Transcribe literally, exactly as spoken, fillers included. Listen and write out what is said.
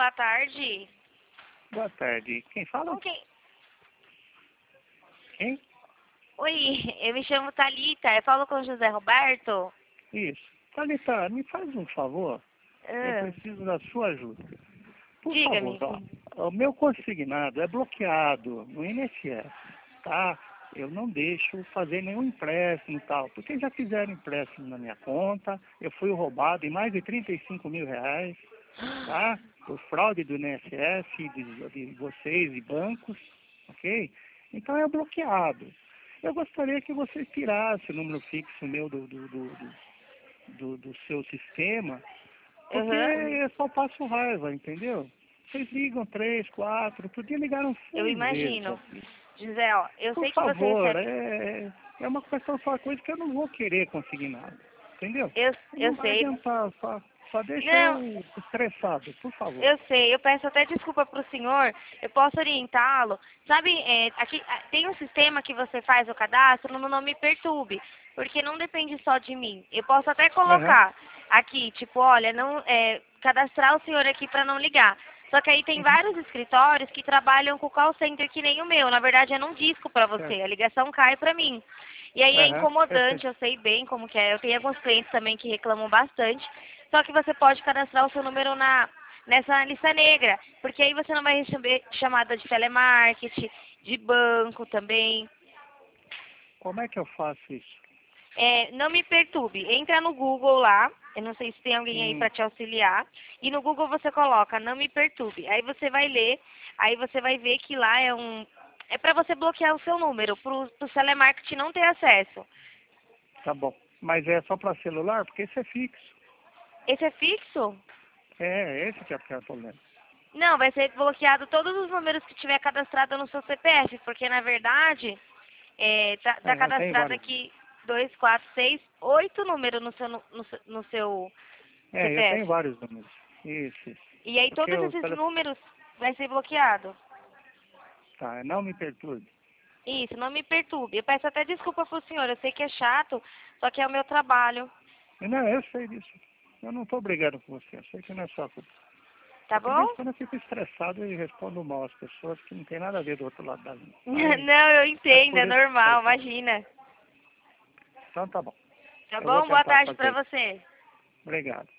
boa tarde. Boa tarde. Quem fala? Com quem? Quem? Oi, eu me chamo Thalita, eu falo com o José Roberto. Isso. Thalita, me faz um favor. Eu Ah, preciso da sua ajuda. Por diga-me. favor, ó, o meu consignado é bloqueado no I N S S, tá? Eu não deixo fazer nenhum empréstimo e tal, porque já fizeram empréstimo na minha conta, eu fui roubado em mais de trinta e cinco mil reais, tá? Por fraude do I N S S, de, de vocês e bancos, ok? Então é bloqueado. Eu gostaria que você tirasse o número fixo meu do, do, do, do, do, do seu sistema, porque Uhum. eu só passo raiva, entendeu? Vocês ligam três, quatro, outro dia ligaram Eu seis vezes imagino. aqui. José, ó, eu Por sei que você favor, recebe. é, é uma questão só coisa que eu não vou querer conseguir nada, entendeu? Eu, Não eu vai sei. adiantar, só, só deixa Não, eu estressado, por favor. eu sei, eu peço até desculpa para o senhor, eu posso orientá-lo. Sabe, é, aqui ah, tem um sistema que você faz o cadastro, não, não me perturbe, porque não depende só de mim. Eu posso até Aham. colocar aqui, tipo, olha, não é, cadastrar o senhor aqui para não ligar. Só que aí tem Uhum. vários escritórios que trabalham com call center que nem o meu. Na verdade, é num disco para você, Certo. a ligação cai para mim. E aí é Aham. Eu sei. incomodante, eu sei bem como que é. Eu tenho alguns clientes também que reclamam bastante. Só que você pode cadastrar o seu número na, nessa lista negra, porque aí você não vai receber chamada de telemarketing, de banco também. Como é que eu faço isso? É, não me perturbe, entra no Google lá, eu não sei se tem alguém aí Hum, para te auxiliar, e no Google você coloca não me perturbe. Aí você vai ler, aí você vai ver que lá é um é para você bloquear o seu número, para o telemarketing não ter acesso. tá bom. Mas é só para celular? Porque esse é fixo. Esse é fixo? É, esse que é o problema. Não, vai ser bloqueado todos os números que tiver cadastrado no seu C P F, porque na verdade é, tá, tá É, eu tenho cadastrado vários. aqui dois, quatro, seis, oito números no seu, no, no seu no seu É, eu tenho C P F. vários números. Isso, isso. E aí Porque todos o esses telefone... números vai ser bloqueado. Tá, não me perturbe. Isso, não me perturbe. Eu peço até desculpa pro senhor, eu sei que é chato, só que é o meu trabalho, Não, eu sei disso. Eu não estou brigando com você. Eu sei que não é sua culpa. tá É que de bom? vez em quando eu fico estressado e respondo mal às pessoas que não tem nada a ver do outro lado da linha. Mas Não, eu é entendo, por é isso que eu quero normal, falar. imagina. Então tá bom. Tá Eu vou bom? Boa tentar tarde pra fazer isso. você. Obrigado.